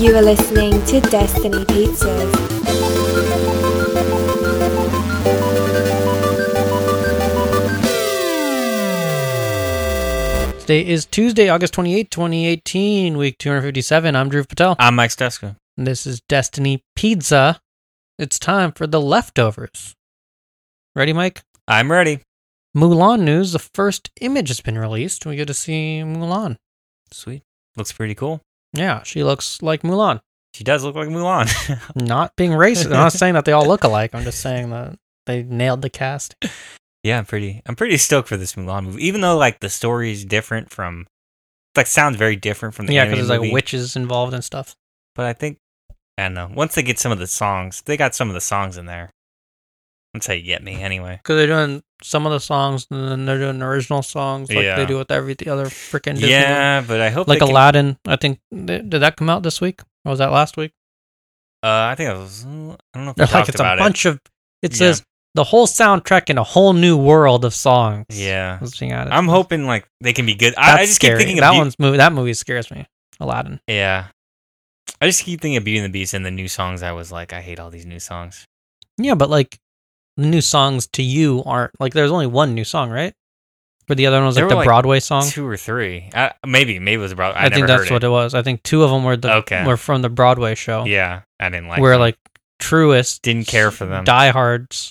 You are listening to Destiny Pizzas. Today is Tuesday, August 28th, 2018, week 257. I'm Drew Patel. I'm Mike Steska. And this is Destiny Pizza. It's time for the leftovers. Ready, Mike? I'm ready. Mulan news. The first image has been released. We get to see Mulan. Sweet. Looks pretty cool. Yeah, she looks like Mulan. She does look like Mulan. Not being racist. I'm not saying that they all look alike. I'm just saying that they nailed the cast. Yeah, I'm pretty stoked for this Mulan movie. Even though like the story is different from, sounds very different from the Yeah, anime because there's movie. like witches involved and stuff. But I think, I don't know. Once they get some of the songs, they got some of the songs in there. That's how you get me anyway. Because they're doing some of the songs and then they're doing original songs like they do with every other freaking Disney movie. But I hope like they can, Aladdin. I think did that come out this week? Or was that last week? I think it was. I don't know if we They're talked like it's a about bunch of. It says the whole soundtrack in a whole new world of songs. Yeah, I'm I'm hoping like they can be good. That's I just scary. keep thinking That movie scares me. Aladdin. Yeah, I just keep thinking of Beauty and the Beast and the new songs. I was like, I hate all these new songs. Yeah, but like the new songs to you aren't like there's only one new song, right? Or the other one was like the Broadway song. 2 or 3. Maybe it was a Broadway. I think that's what it was. I think 2 of them were from the Broadway show. Yeah, I didn't like. Where them. like truest Didn't care for them. Diehards,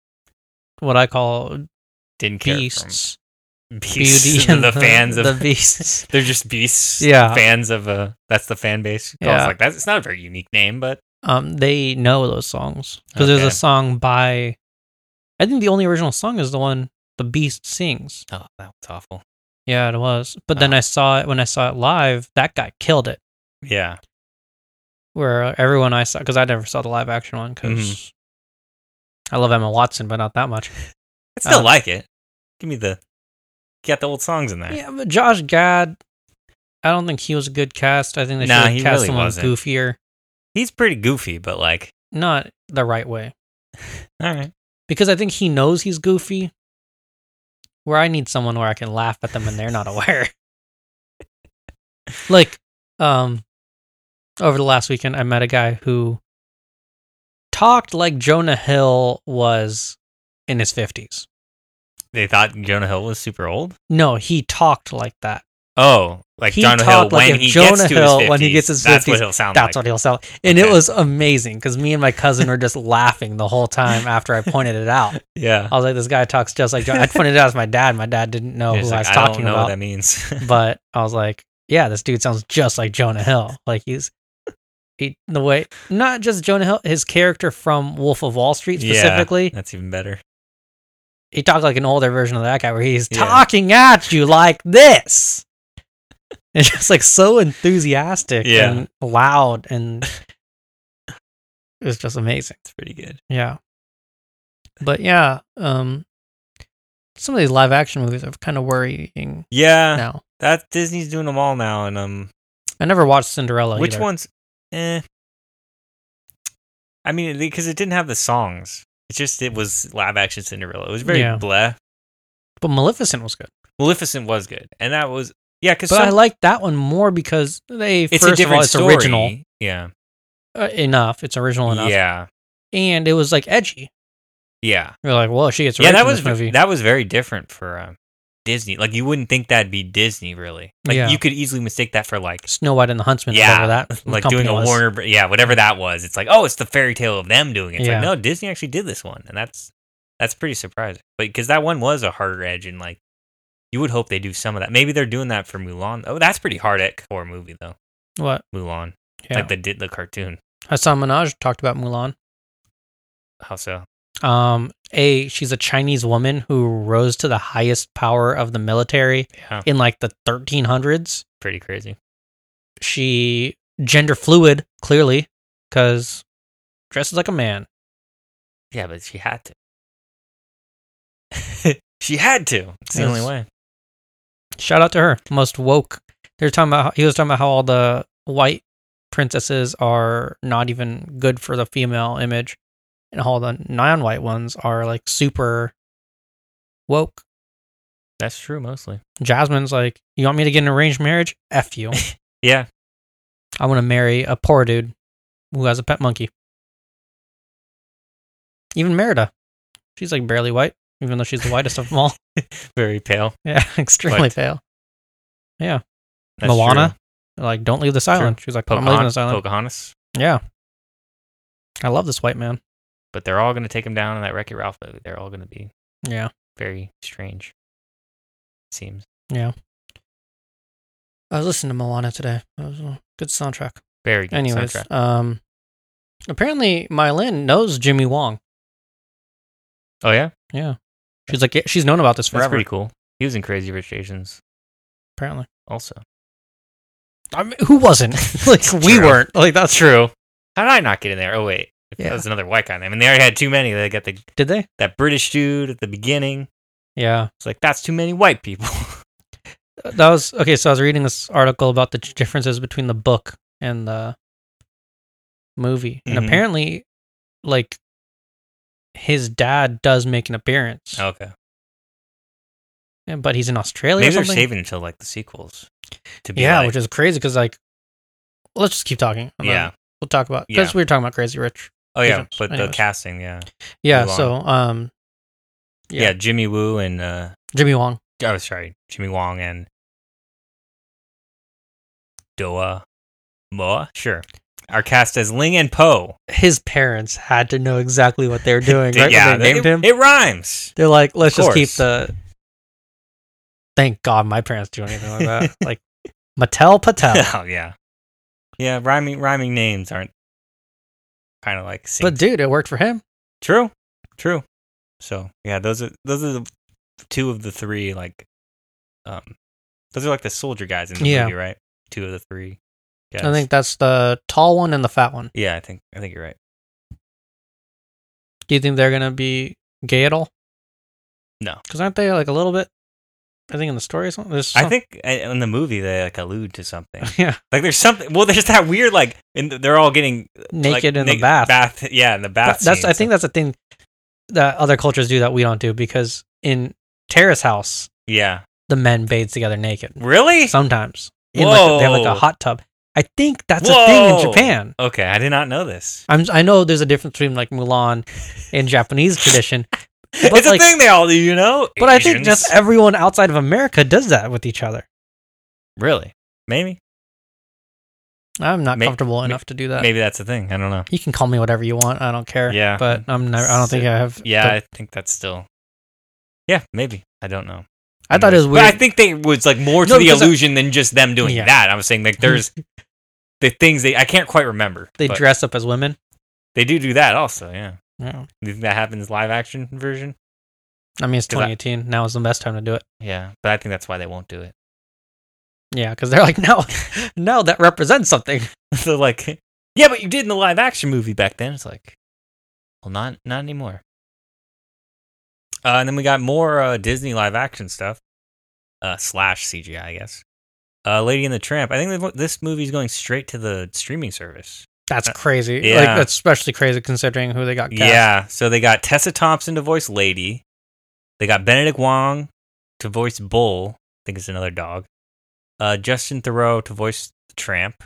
what I call didn't care beasts. For them. Beasts. The fans of the beasts. They're just beasts. Yeah, fans of that's the fan base. Yeah, like that's. It's not a very unique name, but they know those songs because there's a song by. I think the only original song is the one the Beast sings. Oh, that was awful. Yeah, it was. But then when I saw it live, that guy killed it. Yeah. Where everyone I saw, because I never saw the live action one, because I love Emma Watson, but not that much. I still like it. Get the old songs in there. Yeah, but Josh Gad, I don't think he was a good cast. I think they should have cast someone goofier. He's pretty goofy, but like not the right way. All right. Because I think he knows he's goofy. Where I need someone where I can laugh at them and they're not aware. Like, over the last weekend, I met a guy who talked like Jonah Hill was in his 50s. They thought Jonah Hill was super old? No, he talked like that. Oh, like Jonah Hill when he gets to his 50s. When he gets his 50s, that's what he'll sound like. That's what he'll sound like. And it was amazing because me and my cousin were just laughing the whole time after I pointed it out. Yeah. I was like, this guy talks just like Jonah. I pointed it out to my dad. My dad didn't know who I was talking about. I don't know what that means. But I was like, yeah, this dude sounds just like Jonah Hill. Like the way, not just Jonah Hill, his character from Wolf of Wall Street specifically. Yeah, that's even better. He talked like an older version of that guy where he's talking at you like this. It's just like so enthusiastic and loud, and it was just amazing. It's pretty good. Yeah. But yeah, some of these live action movies are kind of worrying. Yeah. Now that Disney's doing them all now, and I never watched Cinderella. Which either. ones? I mean, because it didn't have the songs. It was live action Cinderella. It was very bleh. But Maleficent was good. Maleficent was good, and that was because. But I like that one more because it's a different story. Original. Yeah. Enough. It's original enough. Yeah. And it was like edgy. Yeah. You're like, well, she gets raped in this movie. That was very different for Disney. Like you wouldn't think that'd be Disney, really. Like you could easily mistake that for like Snow White and the Huntsman. Yeah, that like doing a Warner. Yeah, whatever that was. It's like, oh, it's the fairy tale of them doing it. It's like, no, Disney actually did this one, and that's pretty surprising. But because that one was a harder edge, and like you would hope they do some of that. Maybe they're doing that for Mulan. Oh, that's pretty hard at core movie though. What Mulan? Yeah. Like they did the cartoon. Hassan Minaj talked about Mulan. How so? She's a Chinese woman who rose to the highest power of the military in like the 1300s. Pretty crazy. She gender fluid, clearly, because dresses like a man. Yeah, but she had to. She had to. It's the only way. Shout out to her. Most woke. He was talking about how all the white princesses are not even good for the female image. And all the non-white ones are like super woke. That's true, mostly. Jasmine's like, you want me to get an arranged marriage? F you. Yeah. I want to marry a poor dude who has a pet monkey. Even Merida. She's like barely white, even though she's the whitest of them all. Very pale. Yeah, extremely pale. Yeah. That's Moana, like, don't leave this island. She's like, I'm leaving this island. Pocahontas. Yeah. I love this white man. But they're all going to take him down in that Wreck-It Ralph movie. They're all going to be very strange, it seems. Yeah. I was listening to Moana today. It was a good soundtrack. Very good soundtrack. Apparently Mai Lin knows Jimmy Wong. Oh, yeah? Yeah. She's like, she's known about this forever. That's pretty cool. He was in Crazy Rich Asians. Apparently. Also. I mean, who wasn't? Like, we weren't. Like, that's true. How did I not get in there? Oh, wait. That was another white guy. I mean, they already had too many. They got Did they? That British dude at the beginning. Yeah. It's like, that's too many white people. That was, okay, so I was reading this article about the differences between the book and the movie. And apparently, like, his dad does make an appearance. Okay. But he's in Australia Maybe or something. they're saving until, like, the sequels. To be which is crazy, because, like, let's just keep talking. Yeah. We'll talk about, because we were talking about Crazy Rich. Oh, yeah, but anyways. The casting, Yeah, so, yeah, Jimmy Woo and... Jimmy Wong. Oh, sorry. Jimmy Wong and... Doa Moa? Sure. Are cast as Ling and Po. His parents had to know exactly what they were doing, right? Yeah, when they named him. It rhymes. They're like, let's just keep the... Thank God my parents do anything like that. Like, Mattel Patel. Oh, yeah. Yeah, rhyming names aren't kind of like synced. But dude, it worked for him. True. So, yeah, those are the two of the three, like, those are like the soldier guys in the movie, right? Two of the three guys. I think that's the tall one and the fat one. Yeah, I think you're right. Do you think they're gonna be gay at all? No, because aren't they like a little bit? I think in the story or something. I think in the movie they like allude to something. Yeah, like there's something. Well, there's that weird like they're all getting naked in the bath. Yeah, in the bath. I think that's a thing that other cultures do that we don't do, because in Terrace House, the men bathe together naked. Really? Sometimes. They have like a hot tub. I think that's a thing in Japan. Okay, I did not know this. I know there's a difference between like Mulan and Japanese tradition. But it's like, a thing they all do, you know? But Asians. I think just everyone outside of America does that with each other. Really? Maybe. I'm not comfortable enough to do that. Maybe that's the thing. I don't know. You can call me whatever you want. I don't care. Yeah. But I don't think I have. Yeah, I think that's still... Yeah, maybe. I don't know. I thought it was weird. But I think there was like more to the illusion than just them doing that. I was saying like there's the things I can't quite remember. They dress up as women. They do that also, yeah. Yeah. Do you think that happens live action version? I mean, it's 2018. Now is the best time to do it. Yeah, but I think that's why they won't do it. Yeah, because they're like, now that represents something. They're like, yeah, but you did in the live action movie back then. It's like, well, not anymore. And then we got more Disney live action stuff. / CGI, I guess. Lady and the Tramp. I think this movie's going straight to the streaming service. That's crazy. Yeah. Like, that's especially crazy considering who they got cast. Yeah, so they got Tessa Thompson to voice Lady. They got Benedict Wong to voice Bull. I think it's another dog. Justin Theroux to voice the Tramp.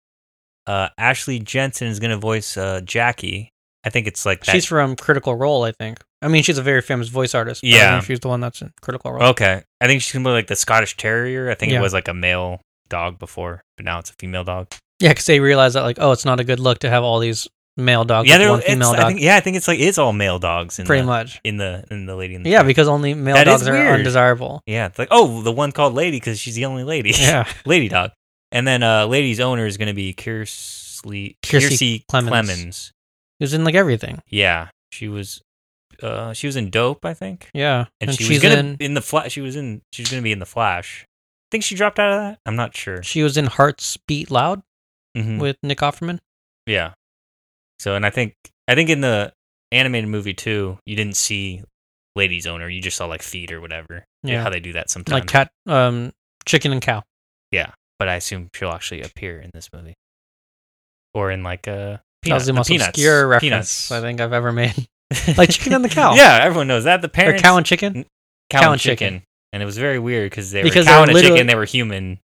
Ashley Jensen is going to voice Jackie. I think it's like that. She's from Critical Role, I think. I mean, she's a very famous voice artist. But I don't know if she's the one that's in Critical Role. Okay. I think she's going to be like the Scottish Terrier. I think it was like a male dog before, but now it's a female dog. Yeah, because they realized that, like, oh, it's not a good look to have all these male dogs with one female dog. I think it's all male dogs. Pretty much. In the Lady in the Tramp. Because only male dogs are undesirable. Yeah, it's like, oh, the one called Lady because she's the only lady. Yeah. Lady dog. And then Lady's owner is going to be Kiersey Clemons. Who's in, like, everything. Yeah. She was in Dope, I think. Yeah. And she was going to be in the Flash. She was going to be in the Flash. I think she dropped out of that. I'm not sure. She was in Hearts Beat Loud with Nick Offerman. Yeah. So, and I think in the animated movie too, you didn't see Lady's owner. You just saw like feet or whatever. Yeah. How they do that sometimes. Like chicken and cow. Yeah. But I assume she'll actually appear in this movie. Or in like That was the most obscure reference I think I've ever made. Like Chicken and the Cow. Yeah, everyone knows that. The parents. Or Cow and Chicken? Cow and Chicken. And it was very weird because they were cow and a chicken, they were human.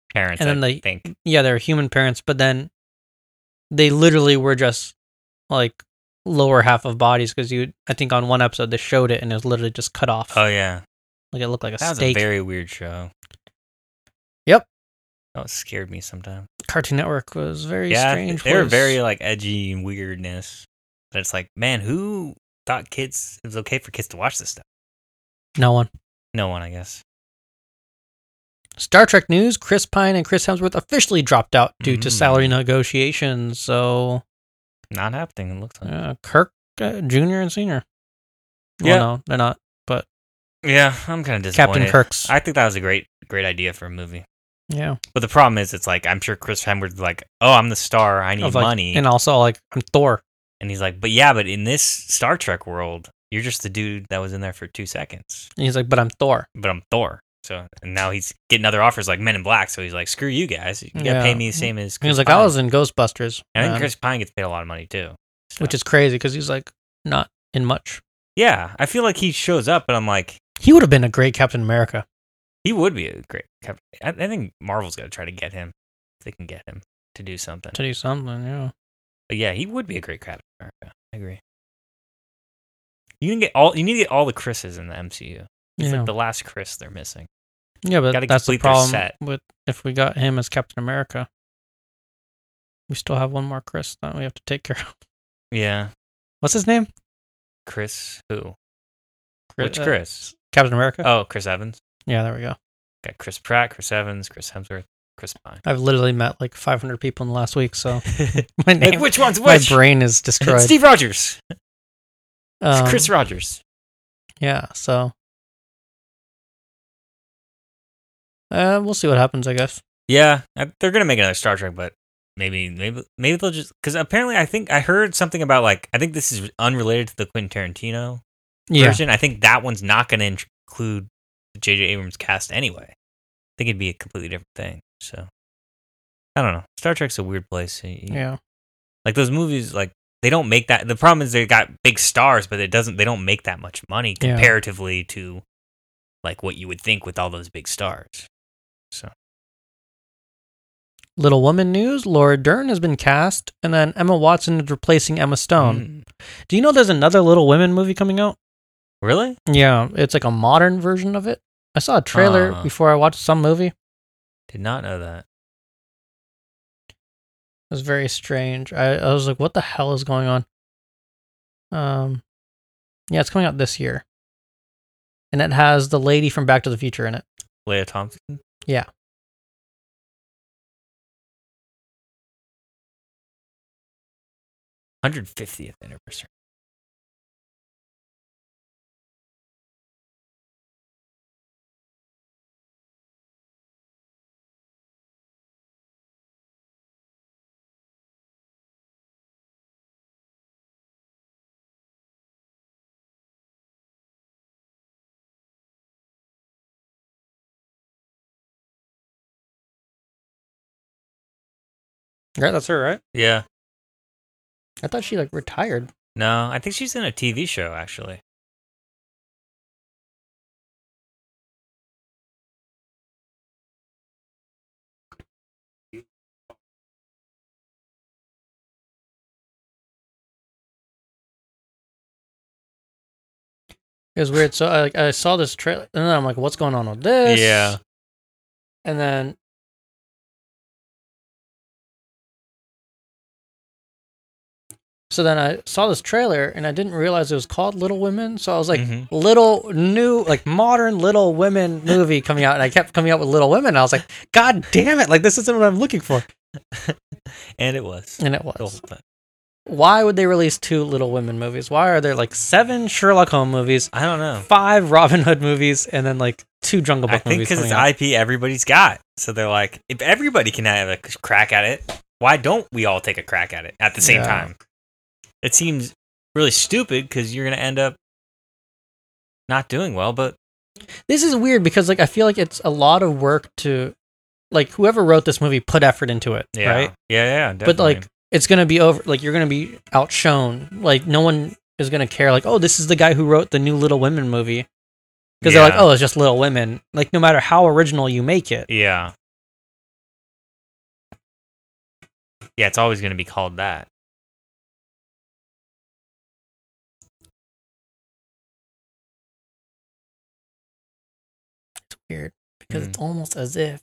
parents. And then I think. Yeah, they're human parents, but then they literally were just like lower half of bodies because I think on one episode they showed it and it was literally just cut off. Oh yeah, like it looked like a that steak. was a very weird show. Yep, that scared me sometimes. Cartoon Network was very strange. They were very like edgy and weirdness. But it's like, man, who thought it was okay for kids to watch this stuff? No one. No one, I guess. Star Trek news: Chris Pine and Chris Hemsworth officially dropped out due to salary negotiations. So, not happening. It looks like Kirk Jr. and Senior. Yeah, well, no, they're not. But yeah, I'm kind of disappointed. Captain Kirk's. I think that was a great idea for a movie. Yeah, but the problem is, it's like I'm sure Chris Hemsworth's like, oh, I'm the star. I need money, and also like I'm Thor. And he's like, but in this Star Trek world, you're just the dude that was in there for 2 seconds. And he's like, but I'm Thor. So, and now he's getting other offers like Men in Black. So he's like, screw you guys. You gotta pay me the same as Chris He was like, Pine. I was in Ghostbusters. And I think Chris Pine gets paid a lot of money too. So. Which is crazy because he's like not in much. Yeah, I feel like he shows up, but I'm like, he would have been a great Captain America. He would be a great Captain. I think Marvel's got to try to get him. If they can get him to do something. Yeah. But yeah, he would be a great Captain America. I agree. You need to get all the Chris's in the MCU. It's like the last Chris they're missing. Yeah, but that's the problem with if we got him as Captain America. We still have one more Chris that we have to take care of. Yeah. What's his name? Chris who? Which Chris? Captain America? Oh, Chris Evans. Yeah, there we go. Got Chris Pratt, Chris Evans, Chris Hemsworth, Chris Pine. I've literally met like 500 people in the last week, so my name, like, which one's which? My brain is destroyed. Steve Rogers. Chris Rogers. Yeah, so we'll see what happens, I guess. Yeah, they're gonna make another Star Trek, but maybe they'll just because apparently I think I heard something about like I think this is unrelated to the Quentin Tarantino version. I think that one's not gonna include J.J. Abrams' cast anyway. I think it'd be a completely different thing. So I don't know. Star Trek's a weird place. Yeah, like those movies, like they don't make that. The problem is they got big stars, but they don't make that much money comparatively to like what you would think with all those big stars. So. Little Woman news: Laura Dern has been cast, and then Emma Watson is replacing Emma Stone. Do you know there's another Little Women movie coming out? Really? Yeah, it's like a modern version of it. I saw a trailer before I watched some movie. Did not know that. It was very strange. I was like, what the hell is going on? Yeah, it's coming out this year. And it has the lady from Back to the Future in it. Leah Thompson? Yeah. '150th anniversary. Right, that's her, right? Yeah. I thought she like retired. No, I think she's in a TV show actually. It was weird. So I saw this trailer, and then I'm like, "What's going on with this?" Yeah. And then I saw this trailer, and I didn't realize it was called Little Women. So I was like, modern Little Women movie coming out, and I kept coming out with Little Women. And I was like, God damn it! Like this isn't what I'm looking for. And it was. The whole time. Why would they release 2 Little Women movies? Why are there like 7 Sherlock Holmes movies? I don't know. 5 Robin Hood movies, and then like 2 Jungle Book movies. I think because it's IP everybody's got. So they're like, if everybody can have a crack at it, why don't we all take a crack at it at the same time? It seems really stupid because you're going to end up not doing well, but... This is weird because like I feel like it's a lot of work to... Like whoever wrote this movie put effort into it, right? Yeah, definitely. But like... It's going to be over, like, you're going to be outshone. Like, no one is going to care, like, oh, this is the guy who wrote the new Little Women movie. Because they're like, oh, it's just Little Women. Like, no matter how original you make it. Yeah. Yeah, it's always going to be called that. It's weird because it's almost as if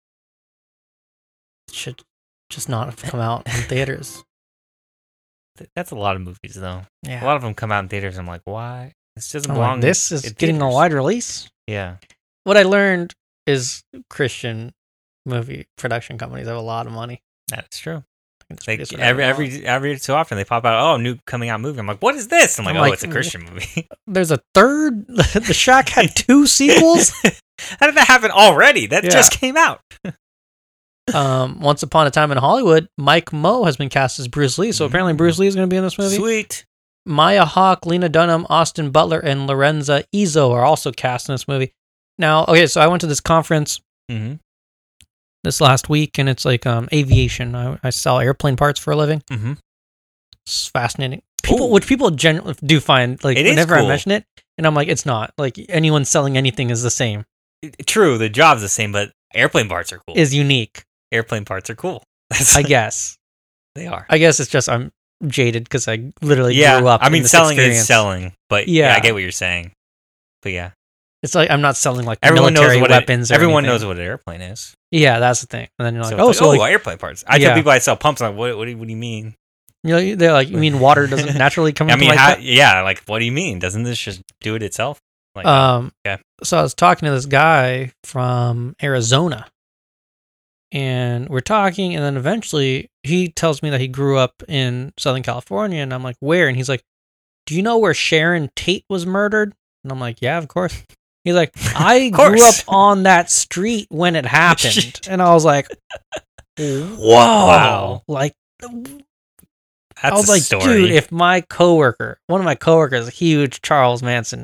it should just not have come out in theaters. That's a lot of movies, though. Yeah. A lot of them come out in theaters. I'm like, why? This doesn't I'm belong. like, this is getting a wide release. Yeah. What I learned is Christian movie production companies have a lot of money. That's true. Like every so often they pop out, new coming out movie. I'm like, what is this? I'm like, it's a Christian movie. There's a third. The Shack had 2 sequels. How did that happen already? That just came out. Once Upon a Time in Hollywood, Mike Moe has been cast as Bruce Lee. So apparently Bruce Lee is going to be in this movie. Sweet. Maya Hawke, Lena Dunham, Austin Butler, and Lorenza Izzo are also cast in this movie. Now, okay, so I went to this conference this last week, and it's like aviation. I sell airplane parts for a living. Mm-hmm. It's fascinating. People generally do find, like, whenever I mention it, and I'm like, it's not. Like, anyone selling anything is the same. True, the job's the same, but airplane parts are cool. Is unique. Airplane parts are cool. I guess. They are. I guess it's just I'm jaded because I literally grew up. I mean, selling experience. is selling, but yeah, I get what you're saying. But yeah, it's like I'm not selling like everyone military knows what weapons. Everyone knows what an airplane is. Yeah, that's the thing. And then you're like, airplane parts. I tell people I sell pumps. I'm like, what do you mean? They're like, you mean water doesn't naturally come? Like, what do you mean? Doesn't this just do it itself? Like, So I was talking to this guy from Arizona. And we're talking, and then eventually he tells me that he grew up in Southern California, and I'm like, where? And he's like, do you know where Sharon Tate was murdered? And I'm like, yeah, of course. He's like, I grew up on that street when it happened. And I was like, whoa. Wow. Like, I was like, story. Dude, if one of my coworkers, a huge Charles Manson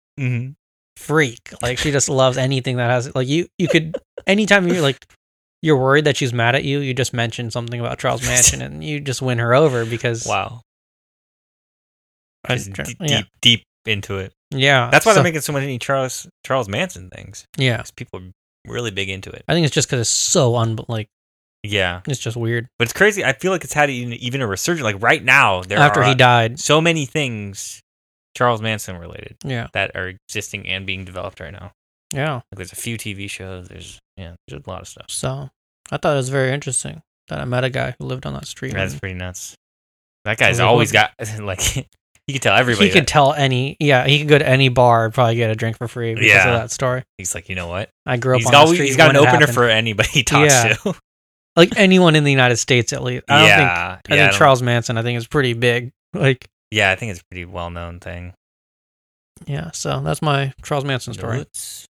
freak, like she just loves anything that has, like you could, anytime you're worried that she's mad at you, you just mention something about Charles Manson and you just win her over because deep into it. Yeah, that's why they're making so many Charles Manson things. Yeah, because people are really big into it. I think it's just because it's so it's just weird. But it's crazy. I feel like it's had even a resurgence. Like right now, after he died, so many things Charles Manson related. Yeah, that are existing and being developed right now. Yeah, like there's a few TV shows. There's a lot of stuff. So I thought it was very interesting that I met a guy who lived on that street. That's pretty nuts. That guy's always got like you could tell everybody. He could tell he could go to any bar and probably get a drink for free because of that story. He's like, you know what? I grew up on the street. He's got an opener for anybody he talks to. Like anyone in the United States, at least. I think Charles Manson, I think, is pretty big. Like, yeah, I think it's a pretty well-known thing. Yeah, so that's my Charles Manson story.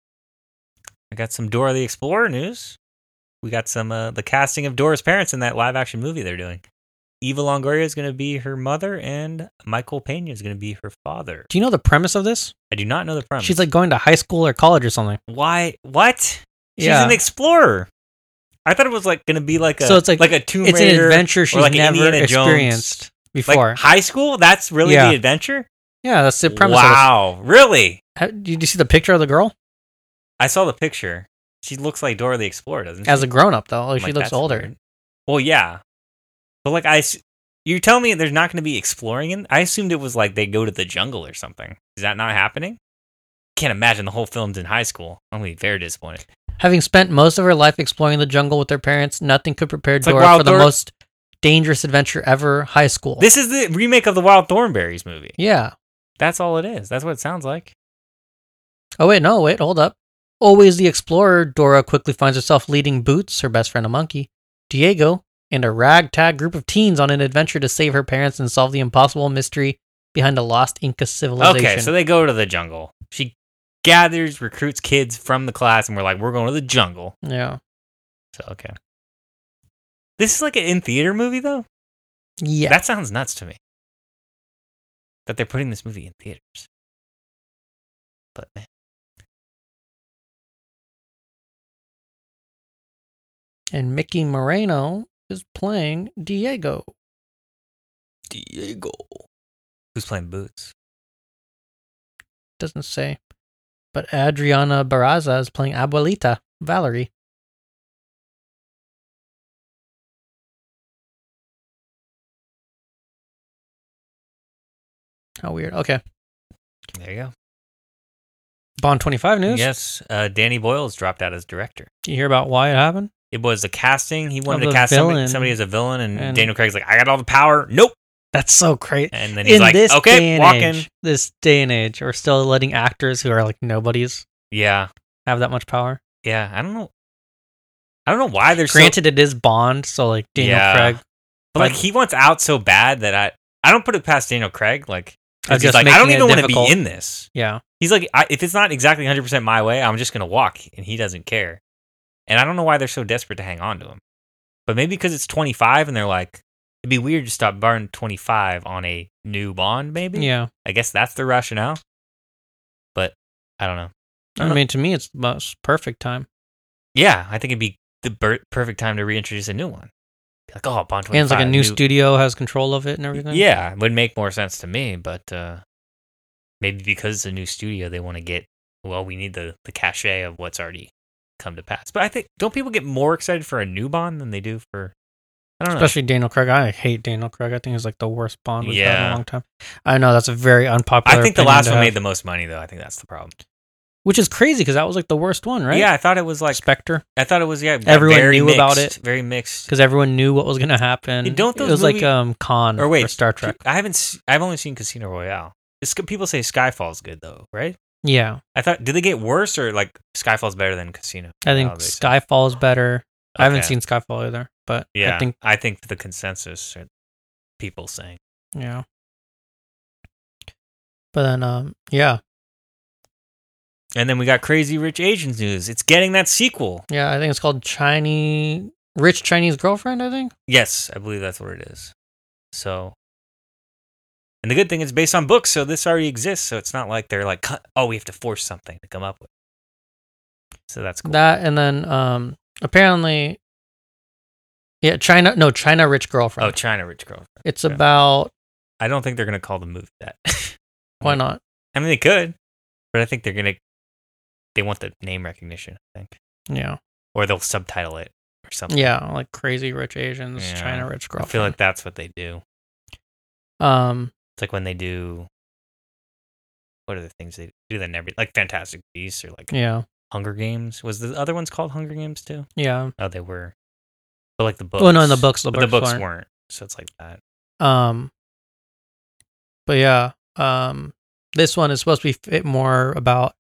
I got some Dora the Explorer news. We got some the casting of Dora's parents in that live-action movie they're doing. Eva Longoria is going to be her mother, and Michael Pena is going to be her father. Do you know the premise of this? I do not know the premise. She's like going to high school or college or something. Why? What? She's an explorer. I thought it was like going to be like a like a Tomb Raider. It's an adventure she's like never experienced before. Like high school? That's really the adventure? Yeah, that's the premise. Wow, really? Did you see the picture of the girl? I saw the picture. She looks like Dora the Explorer, doesn't she? As a grown-up, though. Like, she looks older. Weird. Well, yeah. But, like, you're telling me there's not going to be exploring in? I assumed it was like they go to the jungle or something. Is that not happening? Can't imagine the whole film's in high school. I'm going to be very disappointed. Having spent most of her life exploring the jungle with their parents, nothing could prepare Dora for the most dangerous adventure ever, high school. This is the remake of the Wild Thornberrys movie. Yeah. That's all it is. That's what it sounds like. Oh, wait, hold up. Always the explorer, Dora quickly finds herself leading Boots, her best friend a monkey, Diego, and a ragtag group of teens on an adventure to save her parents and solve the impossible mystery behind a lost Inca civilization. Okay, so they go to the jungle. She recruits kids from the class, and we're like, we're going to the jungle. Yeah. So, okay. This is like an in-theater movie, though? Yeah. That sounds nuts to me. That they're putting this movie in theaters. But, man. And Mickey Moreno is playing Diego. Who's playing Boots? Doesn't say. But Adriana Barraza is playing Abuelita, Valerie. How weird. Okay. There you go. Bond 25 news. Yes, Danny Boyle's dropped out as director. Did you hear about why it happened? It was a casting. He wanted Of to the cast villain. somebody as a villain, and And- Daniel Craig's like, I got all the power. Nope. That's so crazy. And then he's In like, this day okay, and walk age, in. this day and age, we're still letting actors who are like nobodies Yeah. have that much power. Yeah. I don't know why they're Granted, it is Bond, so like Daniel Yeah. Craig. But like he wants out so bad that I don't put it past Daniel Craig. Like, 'cause Of he's just like, I don't making even it want to be difficult. in this. Yeah. He's like, if it's not exactly 100% my way, I'm just gonna walk, and he doesn't care. And I don't know why they're so desperate to hang on to him. But maybe because it's 25, and they're like, it'd be weird to stop Bond 25 on a new Bond. Maybe. Yeah. I guess that's the rationale. But I don't know. I mean, to me, it's the most perfect time. Yeah, I think it'd be the perfect time to reintroduce a new one. Be like, oh, Bond 25. And it's like a new studio has control of it and everything. Yeah, it would make more sense to me, but maybe because it's a new studio, they want to get, well, we need the cachet of what's already come to pass. But I think, don't people get more excited for a new Bond than they do for, I don't know. Especially Daniel Craig. I hate Daniel Craig. I think he's like the worst Bond we've had in Yeah. a long time. I know that's a very unpopular I think the opinion last to one have, made the most money, though. I think that's the problem. which is crazy because that was like the worst one, right? Yeah, I thought it was like, Spectre. I thought it was, yeah, Everyone very knew mixed, about it. Very mixed. Because everyone knew what was going to happen. Yeah, don't it those was movie- like Khan Or wait, for Star Trek. I've only seen Casino Royale. People say Skyfall's good, though, right? Yeah. I thought, did they get worse, or like Skyfall's better than Casino? I think Royale, they say? Skyfall is better. I haven't Okay. seen Skyfall either, but Yeah, I think, the consensus are people saying. yeah. But then, yeah. And then we got Crazy Rich Asians news. It's getting that sequel. Yeah, I think it's called Rich Chinese Girlfriend, I think. Yes, I believe that's what it is. So, and the good thing is based on books, so this already exists. So it's not like they're like, oh, we have to force something to come up with. So that's cool. That, and then apparently, yeah, China Rich Girlfriend. Oh, China Rich Girlfriend. It's Okay. about, I don't think they're going to call the movie that. why not? I mean, they could, but I think they want the name recognition, I think. Yeah. Or they'll subtitle it or something. Yeah, like Crazy Rich Asians, Yeah. China Rich I Girlfriend. feel like that's what they do. It's like when they do, what are the things they do that in every, like Fantastic Beasts or like yeah. Hunger Games. Was the other ones called Hunger Games too? Yeah. Oh, they were. But like the books. Well, no, in the books, the But the books books weren't. weren't. So it's like that. But yeah, this one is supposed to be fit more about,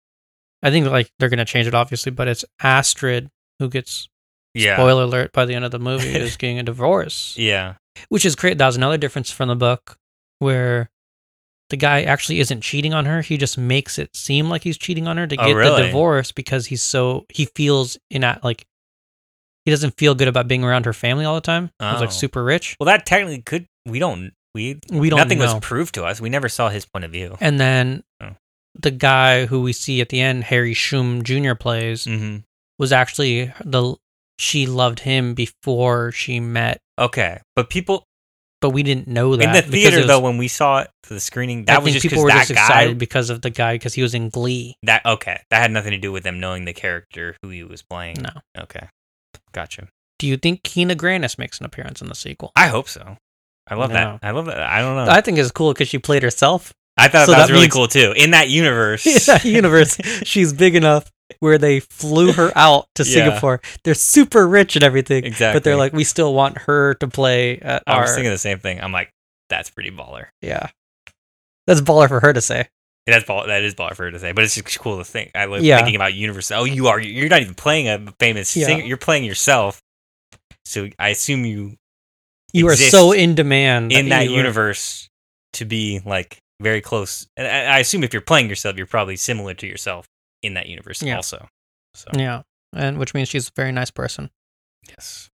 I think like they're going to change it obviously, but it's Astrid who gets, Yeah. spoiler alert, by the end of the movie is getting a divorce, Yeah. which is great. That was another difference from the book where the guy actually isn't cheating on her. He just makes it seem like he's cheating on her to Oh, get the really? divorce because he feels like he doesn't feel good about being around her family all the time. He's like Oh. super rich. Well, that technically we don't nothing know. was proved to us. We never saw his point of view. And then Oh. the guy who we see at the end, Harry Shum Jr. plays, Mm-hmm. was actually she loved him before she met, Okay. But people but we didn't know that in the because theater it was- though, when we saw it for the screening, that I was think just people because were that just guy. excited because of the guy because he was in Glee. That had nothing to do with them knowing the character who he was playing. No. Okay. Gotcha. Do you think Keena Grannis makes an appearance in the sequel? I hope so. I love No. that. I love that. I don't know. I think it's cool because she played herself. I thought so that was that really means- cool too. In that universe. In that universe, she's big enough where they flew her out to Yeah. Singapore. They're super rich and everything, Exactly. but they're like, we still want her to play at I our. was thinking the same thing. I'm like, that's pretty baller. Yeah, that's baller for her to say. That is baller for her to say, but it's just cool to think. I love Yeah. thinking about universe. Oh, you're not even playing a famous Yeah. singer. You're playing yourself. So I assume you You are exist so in demand in that you were- universe to be like very close. And I assume if you're playing yourself, you're probably similar to yourself in that universe Yeah. also. So Yeah, and which means she's a very nice person. yes.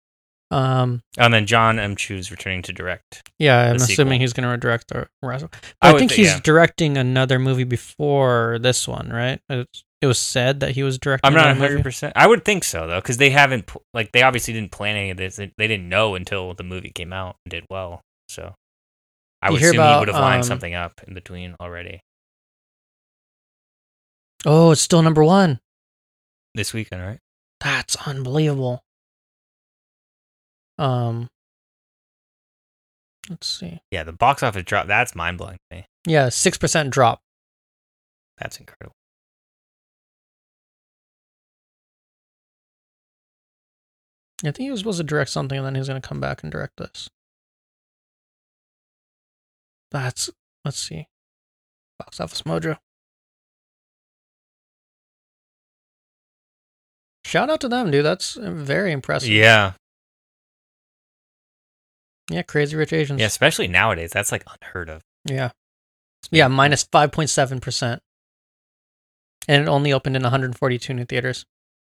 Um, And then John M. Chu's returning to direct. yeah, I'm The assuming sequel. he's going to direct the rest. I I would think thi- he's yeah. directing another movie before this one, right? It was said that he was directing. I'm not another movie. 100%. I would think so though, because they haven't they obviously didn't plan any of this. They didn't know until the movie came out and did well. So I You would hear assume he about, would have lined something up in between already Oh, it's still number one. this weekend, right? That's unbelievable. Let's see. Yeah, the box office drop, that's mind-blowing to me. Yeah, 6% drop. That's incredible. I think he was supposed to direct something, and then he was going to come back and direct this. Let's see. Box Office Mojo. Shout out to them, dude. That's very impressive. Yeah. Yeah, Crazy Rich Asians. Yeah, especially nowadays. That's like unheard of. Yeah. Yeah, minus 5.7%. And it only opened in 142 new theaters.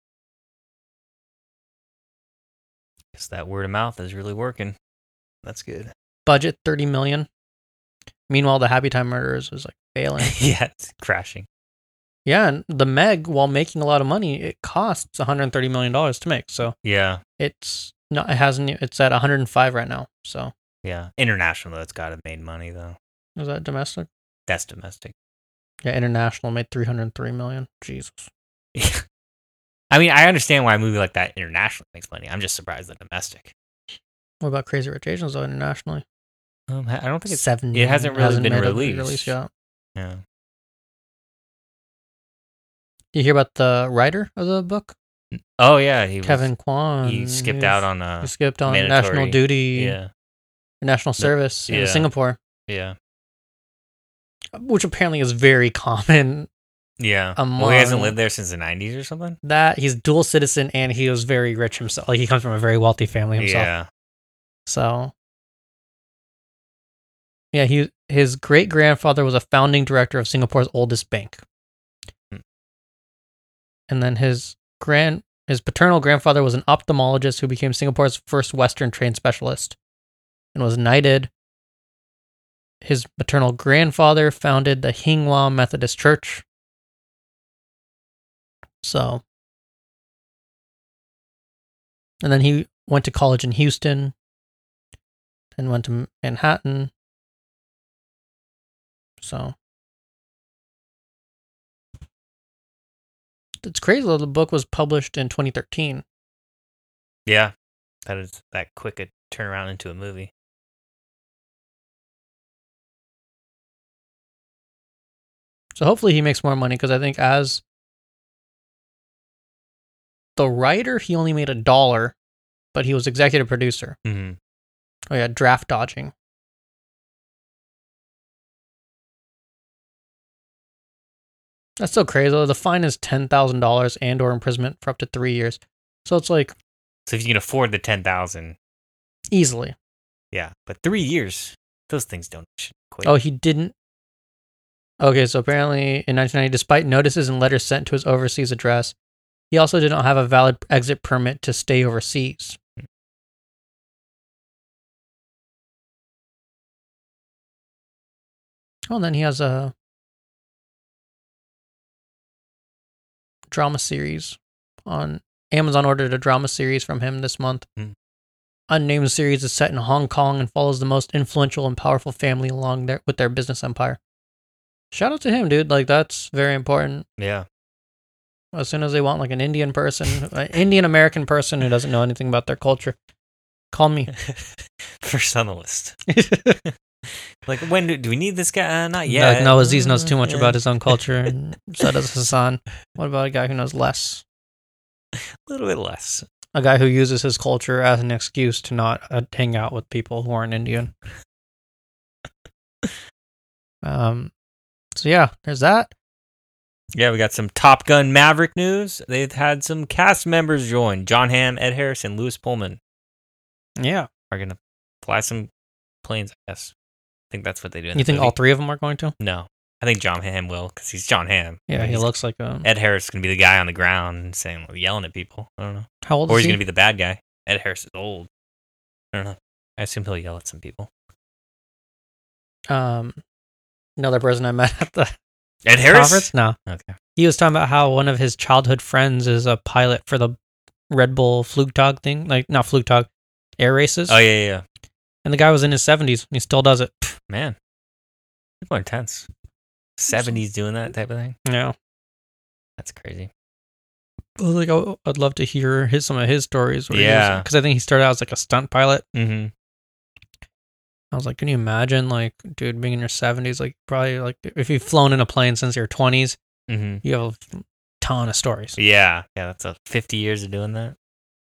Guess that word of mouth is really working. That's good. Budget $30 million. Meanwhile, the Happy Time Murderers was like failing. Yeah, it's crashing. Yeah, and the Meg, while making a lot of money, it costs $130 million to make. So yeah, it's not. It hasn't. It's at 105 right now. So yeah, international though, it's got to have made money though. Is that domestic? That's domestic. Yeah, international made $303 million. Jesus. Yeah. I mean, I understand why a movie like that internationally makes money. I'm just surprised that domestic. What about Crazy Rich Asians though internationally? I don't think it's 7. It hasn't really been made a released. release yet. Yeah. You hear about the writer of the book? Oh yeah, Kevin Kwan. He skipped out on national duty. Yeah. National service in Singapore. Yeah. Which apparently is very common. Yeah. Well, he hasn't lived there since the 90s or something? That he's dual citizen and he was very rich himself. Like he comes from a very wealthy family himself. Yeah. So yeah, his great grandfather was a founding director of Singapore's oldest bank. And then his paternal grandfather was an ophthalmologist who became Singapore's first Western trained specialist and was knighted. His maternal grandfather founded the Hinghwa Methodist Church. So, and then he went to college in Houston and went to Manhattan. So, it's crazy though. The book was published in 2013. Yeah, that is that quick a turnaround into a movie. So hopefully he makes more money because I think as the writer, he only made $1, but he was executive producer. Mm-hmm. Oh yeah, draft dodging. That's so crazy though. The fine is $10,000 and/or imprisonment for up to 3 years. So it's like, so if you can afford the 10,000, easily. Yeah, but 3 years, those things don't quit. Oh, he didn't. Okay, so apparently in 1990, despite notices and letters sent to his overseas address, he also did not have a valid exit permit to stay overseas. Oh, and then he has a drama series on Amazon. Ordered a drama series from him this month. Unnamed series is set in Hong Kong and follows the most influential and powerful family along there with their business empire. Shout out to him, dude. Like, that's very important. Yeah. As soon as they want like an Indian person, an Indian American person who doesn't know anything about their culture, call me. First on the list. Like, when do we need this guy? Not yet. No, Aziz knows too much about his own culture, and so does Hassan. What about a guy who knows less? A little bit less. A guy who uses his culture as an excuse to not hang out with people who aren't Indian. So yeah, there's that. Yeah, we got some Top Gun Maverick news. They've had some cast members join. John Hamm, Ed Harris, and Louis Pullman. Yeah. Are going to fly some planes, I guess. I think that's what they do. You think all 3 of them are going to? No. I think John Hamm will, because he's John Hamm. Yeah, he looks like a... Ed Harris is going to be the guy on the ground saying, yelling at people. I don't know. How old is he? Or he's going to be the bad guy. Ed Harris is old. I don't know. I assume he'll yell at some people. Another person I met at the Ed Harris? conference? No. Okay. He was talking about how one of his childhood friends is a pilot for the Red Bull Flugtag thing. Like, not Flugtag, air races. Oh, yeah. And the guy was in his 70s, and he still does it. Man. People are intense. 70s doing that type of thing? Yeah. That's crazy. Like, I'd love to hear some of his stories. Yeah. Because I think he started out as like a stunt pilot. Mm-hmm. I was like, can you imagine, like, dude, being in your 70s, like, probably, like, if you've flown in a plane since your 20s, you have a ton of stories. Yeah, that's 50 years of doing that.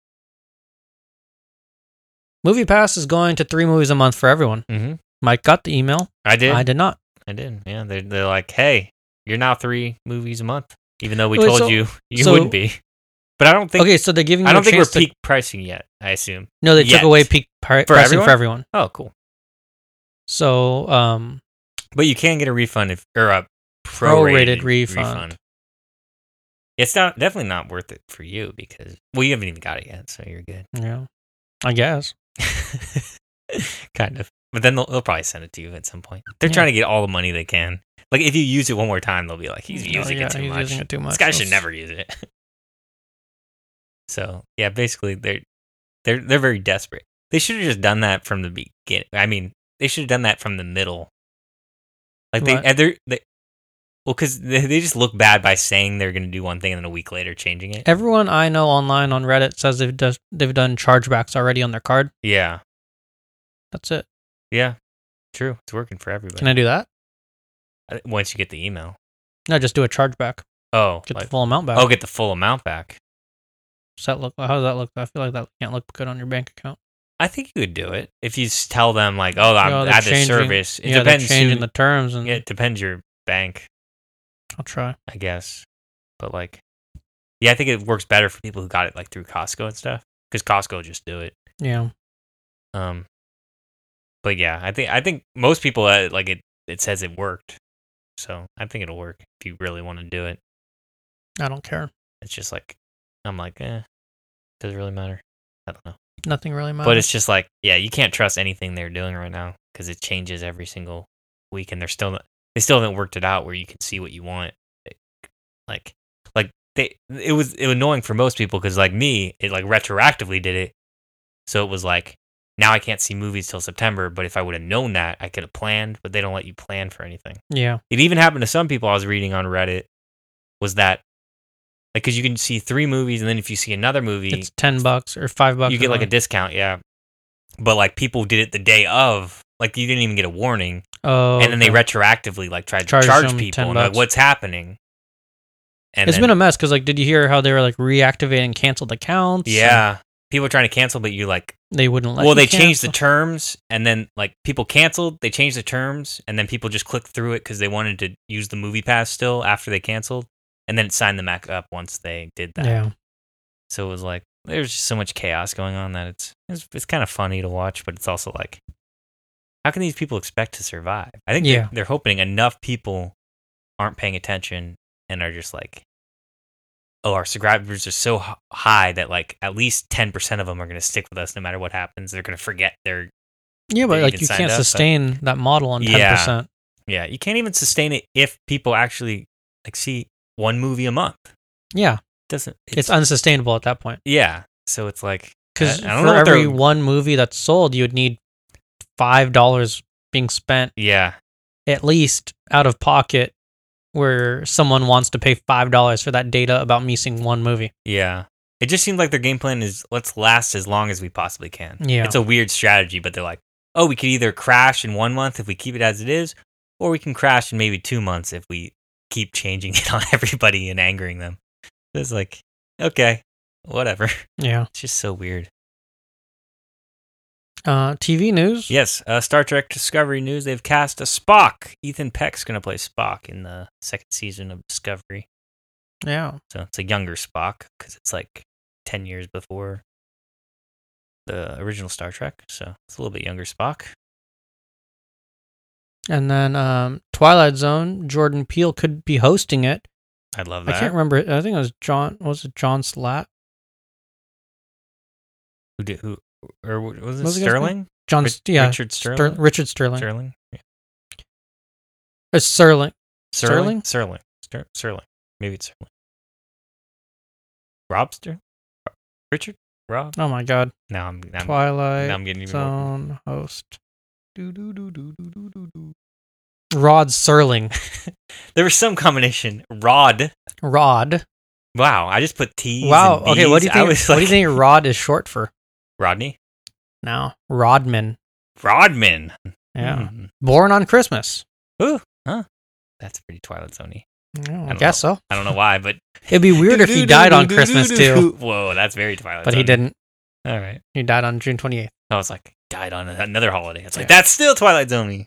Movie Pass is going to 3 movies a month for everyone. Mike got the email. I did. I did not. I did. Yeah, they're like, hey, you're now 3 movies a month, even though we told you wouldn't be. But I don't think. Okay, so they're giving. I don't think we're peak pricing yet. I assume. No, they took away peak pricing for everyone. Oh, cool. So, but you can get a refund or a prorated refund. It's definitely not worth it for you because you haven't even got it yet, so you're good. Yeah, I guess. Kind of. But then they'll probably send it to you at some point. They're trying to get all the money they can. Like, if you use it one more time, they'll be like, he's using it too much. This guy should never use it. So, yeah, basically, they're very desperate. They should have just done that from the beginning. I mean, they should have done that from the middle. Like, because they just look bad by saying they're going to do one thing and then a week later changing it. Everyone I know online on Reddit says they've done chargebacks already on their card. Yeah. That's it. Yeah, true. It's working for everybody. Can I do that? Once you get the email. No, just do a chargeback. Oh. Get the full amount back. Oh, get the full amount back. How does that look? I feel like that can't look good on your bank account. I think you would do it if you tell them, like, I'm at this service. It depends. Changing the terms. And it depends your bank. I'll try. I guess. But, like, yeah, I think it works better for people who got it, like, through Costco and stuff. Because Costco will just do it. Yeah. But yeah, I think most people like it says it worked, so I think it'll work if you really want to do it. I don't care. It's just like I'm like, does it really matter? I don't know. Nothing really matters. But it's just like, yeah, you can't trust anything they're doing right now because it changes every single week, and they still haven't worked it out where you can see what you want. It was annoying for most people because like me, it like retroactively did it, so it was like. Now I can't see movies till September, but if I would have known that, I could have planned, but they don't let you plan for anything. Yeah. It even happened to some people I was reading on Reddit, was that, like, because you can see 3 movies, and then if you see another movie... It's $10 or $5. You get, like, a discount, yeah. But, like, people did it the day of, like, you didn't even get a warning. Oh, and then they retroactively, like, tried to charge people, and like, what's happening? And it's been a mess, because, like, did you hear how they were, like, reactivating canceled accounts? Yeah. People were trying to cancel, but you, like... They wouldn't let Well, they changed the terms, and then, like, people canceled, they changed the terms, and then people just clicked through it because they wanted to use the Movie Pass still after they canceled, and then it signed them back up once they did that. Yeah. So it was like, there's just so much chaos going on that it's kind of funny to watch, but it's also like, how can these people expect to survive? I think they're hoping enough people aren't paying attention and are just like, oh, our subscribers are so high that like at least 10% of them are going to stick with us no matter what happens. They're going to forget their... Yeah, but like you can't sustain that model on 10%. Yeah, you can't even sustain it if people actually like see one movie a month. Yeah. It's unsustainable at that point. Yeah. So it's like... Because for every one movie that's sold, you would need $5 being spent. Yeah. At least out of pocket, where someone wants to pay $5 for that data about me seeing one movie. Yeah. It just seems like their game plan is, let's last as long as we possibly can. Yeah. It's a weird strategy, but they're like, oh, we could either crash in 1 month if we keep it as it is, or we can crash in maybe 2 months if we keep changing it on everybody and angering them. It's like, okay, whatever. Yeah. It's just so weird. TV news? Yes, Star Trek Discovery news. They've cast a Spock. Ethan Peck's going to play Spock in the 2nd season of Discovery. Yeah. So it's a younger Spock because it's like 10 years before the original Star Trek. So it's a little bit younger Spock. And then Twilight Zone, Jordan Peele could be hosting it. I'd love that. I can't remember. I think it was John. Was it John Slat? Who? Or was it Sterling? Richard Sterling. Richard Sterling. Sterling. Yeah. It's Sterling. Sterling. Maybe it's Sterling. Rob Sterling. Richard. Rob. Oh my God. Now I'm Twilight now I'm getting even Zone more. host. Rod Serling. There was some combination. Rod. Wow, I just put T's. Wow. And B's. Okay. What do you think? What do you think Rod is short for? Rodney. No, Rodman. Rodman. Yeah. Born on Christmas. Ooh, huh? That's pretty Twilight Zone-y. I guess so. I don't know why, but it'd be weird if he died on Christmas too. Whoa, that's very Twilight But Zone-y. he didn't. All right. He died on June 28th. I was like, died on another holiday. It's like, that's still Twilight Zone-y.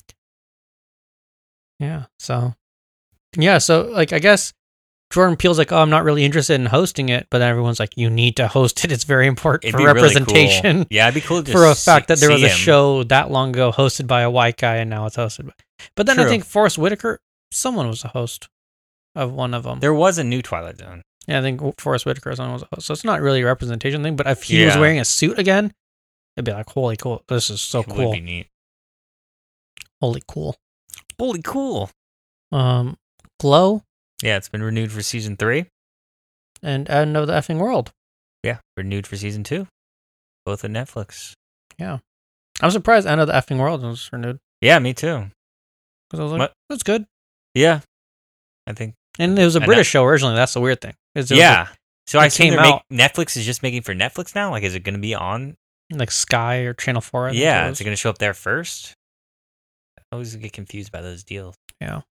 Yeah. So, like, I guess Jordan Peele's like, oh, I'm not really interested in hosting it. But then everyone's like, you need to host it. It's very important for representation. Really cool. Yeah, it'd be cool to for a fact that there was a him. show that long ago hosted by a white guy and now it's hosted by. But then I think Forrest Whitaker, someone was a host of one of them. There was a new Twilight Zone. Yeah, I think Forrest Whitaker was a host. So it's not really a representation thing. But if he was wearing a suit again, it'd be like, holy cool. This is so cool. Would be neat. Holy cool. Holy cool. Glow. Yeah, it's been renewed for season 3. And End of the Effing World. Yeah, renewed for season 2. Both on Netflix. Yeah. I'm surprised End of the Effing World was renewed. Yeah, me too. Because I was like, that's good. Yeah. I think. And it was a British show originally. That's the weird thing. Yeah. So I assume Netflix is just making for Netflix now? Like, is it going to be on? Like Sky or Channel 4? Yeah. Is it going to show up there first? I always get confused by those deals. Yeah.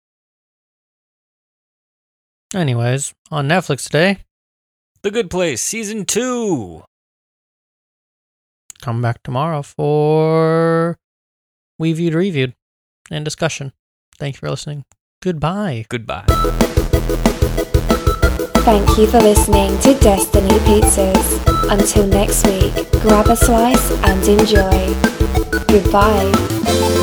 Anyways, on Netflix today, The Good Place, Season 2. Come back tomorrow for We Viewed Reviewed and discussion. Thank you for listening. Goodbye. Goodbye. Thank you for listening to Destiny Pizzas. Until next week, grab a slice and enjoy. Goodbye.